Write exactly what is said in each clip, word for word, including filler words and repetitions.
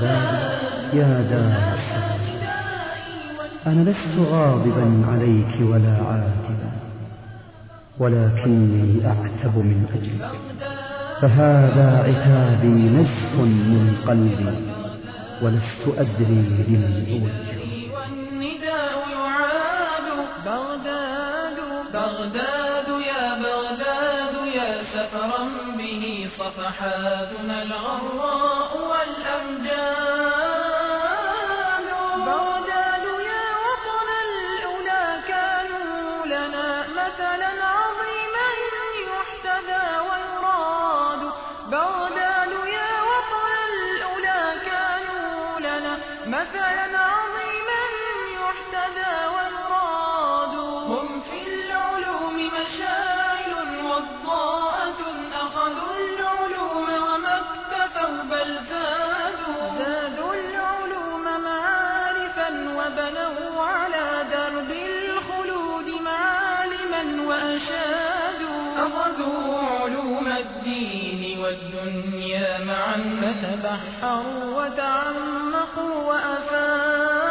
بابي يا دار السلام. أنا لست غاضبا عليك ولا عاتبا، ولكني أعتب من أجلك، فهذا عتابي نزف من قلبي، ولست أدري لمن أوجه. والنداء يعاد بغداد بغداد يا بغداد يا سفرا به صفحاتنا الغراء والأمجاد. بغداد يا وطن الأولى كانوا لنا مثلا عظيما يحتذى ويراد. بغداد يا وطن الأولى كانوا لنا مثلا عظيما يحتذى ويراد. هم في العلوم مشاعل وضاءة أخذوا العلوم وما اكتفوا بل زادوا. زادوا العلوم معارفا وبنوا على درب الخلود معالما وأشادوا. أخذوا علوم الدين والدنيا معا فتبحروا وتعمقوا وأفادوا.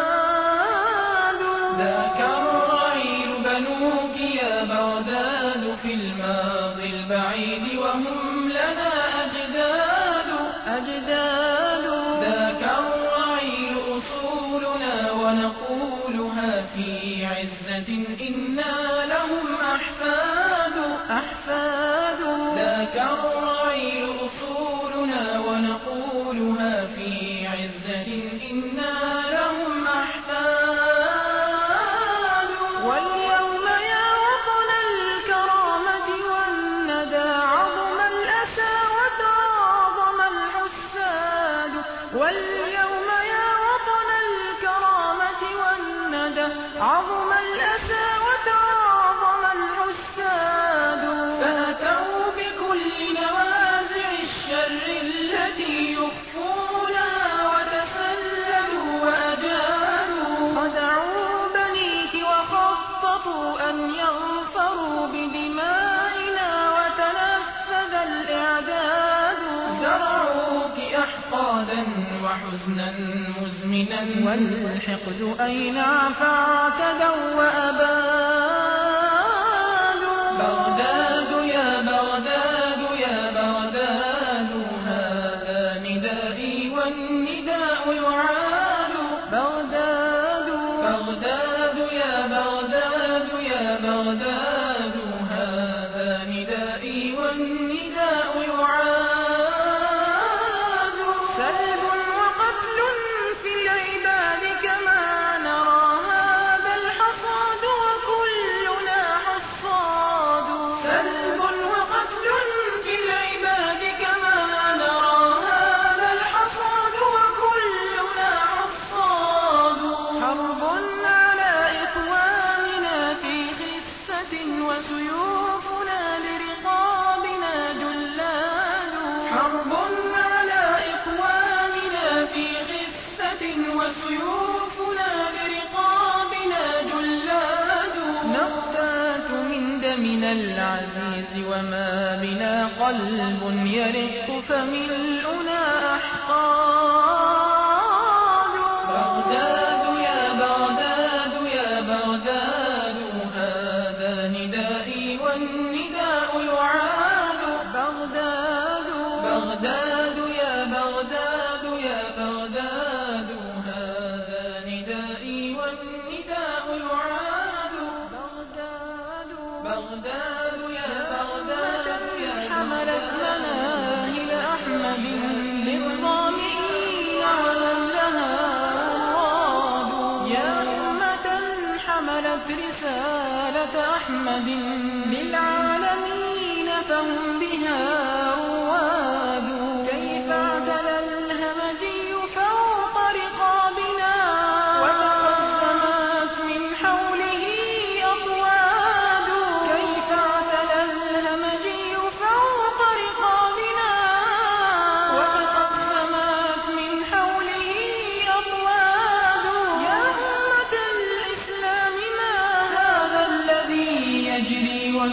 ذاك الرعيل بنوك يا بغداد في الماضي البعيد وهم لنا أجداد أجداد. ذاك الرعيل أصولنا ونقولها في عزة إنا لهم أحفاد أحفاد. ذاك الرعيل أصولنا ونقولها في عزة إنا لهم أحفاد. واليوم يا وطن الكرامة والندى عظم الأسى وتعاظم الحساد. واليوم يا وطن الكرامة والندى عظم الأسى وتعاظم الحساد. فأتوا بكل نوازع الشر التي يخفونها وتسللوا وأجادوا. خدعوا بنيك وخططوا أن يغفروا بدمائنا وتنفذ الإعداد. زرعوك أحقادا وحزنا مزمنا والحقد أينع فاعتدوا وأبادوا. بغداد يا بغداد يا بغداد هذا ندائي والنداء يعاد. بغداد بغداد يا بغداد يا بغداد هذا ندائي والنداء يعاد. سلب وقتل في العباد كما نرى هذا الحصاد وكلنا حصاد. سلب وقتل في العباد كما نرى هذا الحصاد وكلنا حصاد. حرب على إخواننا في خسة وسيوفنا لرقابنا جلاد. حرب على إخواننا في خسة وسيوفنا لرقابنا جلاد. نقتات من دمنا العزيز وما بنا قلب يرق فملؤنا أحقاد. بغداد يا بغداد يا بغداد هذا ندائي والنداء يعاد. بغداد بغداد يا بغداد يا بغداد هذا ندائي والنداء يعاد. بغداد بغداد يا بغداد يا حملت مناهل أحمد للظامئين ولها مراد. يا أمة حملت رسالة أحمد للعالمين فهم بها رواد. كيف اعتلى الهمجي فوق رقابنا وتقدمت من حوله أطواد. كيف اعتلى الهمجي فوق رقابنا وتقدمت من حوله أطواد. يا أمة الإسلام ما هذا الذي يجري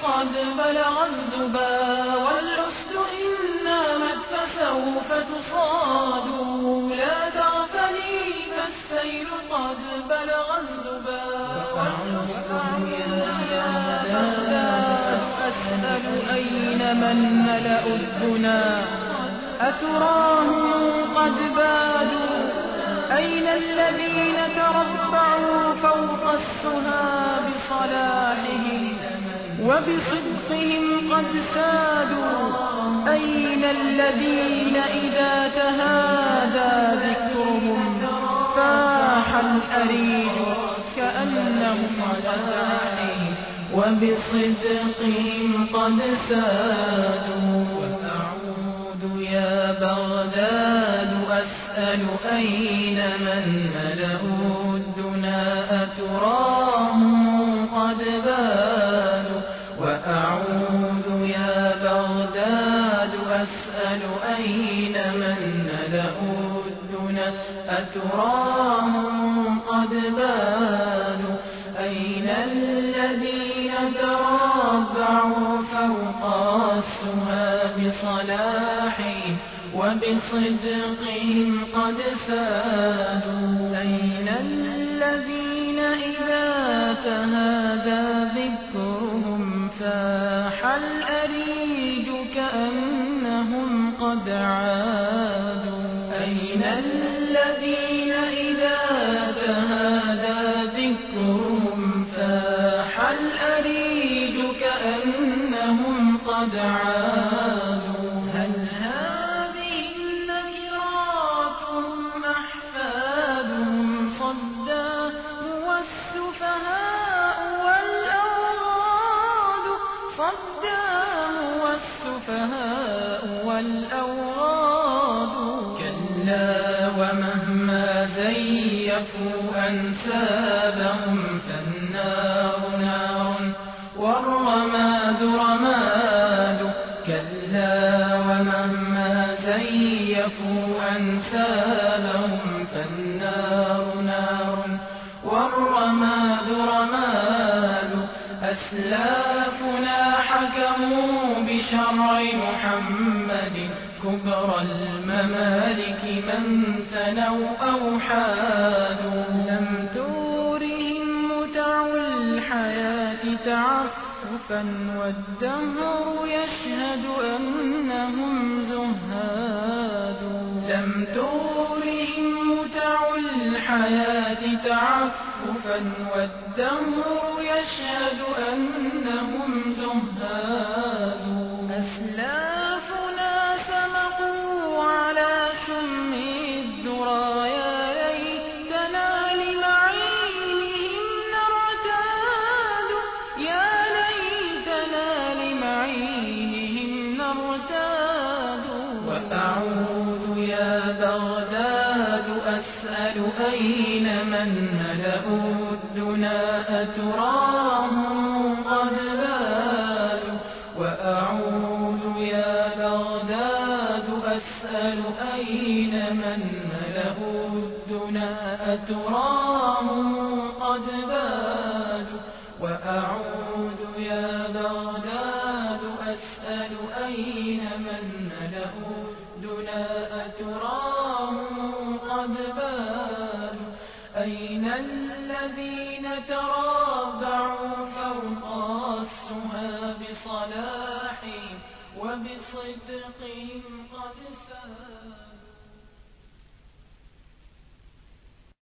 قد بلغ الزبا والأسد إن نامت فسوف تصاد لا تغفلي فالسيل قد بلغ الزبا والأسد أسأل أين من ملأ الدنا أتراهم قد بادوا أين الذين تربعوا فوق السها بصلاحهم وبصدقهم قد سادوا أين الذين إذا تهادى ذكرهم فاح الأريج كأنهم غزاحهم وبصدقهم قد سادوا وأعود يا بغداد أسأل أين من ملأوا الدنا أتراهم قد بادوا وأعود يا بغداد أسأل أين من ملأوا الدنا أتراهم قد بادوا أين الذين تربعوا فوق السها بصلاحهم وبصدقهم قد سادوا أين الذين إذا تهادى ذكرهم فاح الأريج كأنهم قد عادوا أين الذين إذا تهادى ذكرهم فاح الأريج كأنهم قد عادوا هل هذه النكرات هم أحفادهم صداه والسفهاء والأوراد صداه والسفهاء والأوراد كلا ومهما زيفوا أنسابهم فالنار نار والرماد رماد كلا ومهما زيفوا أنسابهم فالنار نار والرماد رماد أسلافنا حكموا بشرع محمد كبرى الممالك من ثنوا أو حادوا لم تورهم متع الحياة تعففا والدهر يشهد أنهم زهاد لم تورهم متع الحياة تعففا والدهر يشهد أنهم زهاد أسلافنا سمقوا على شم الدرى يا ليتنا لمعينهم نرتاد يا ليتنا لمعينهم نرتاد وأعود يا بغداد أسأل أين من ملأوا الدنا أتراهم قد بادوا وأعود يا بغداد أسأل أين من ملأوا الدنا أتراهم قد بادوا وأعود يا بغداد أسأل أين من ملأوا الدنا أتراهم قد بادوا أين الذين تربعوا فوق السها بصلاحهم وبصدقهم قد سادوا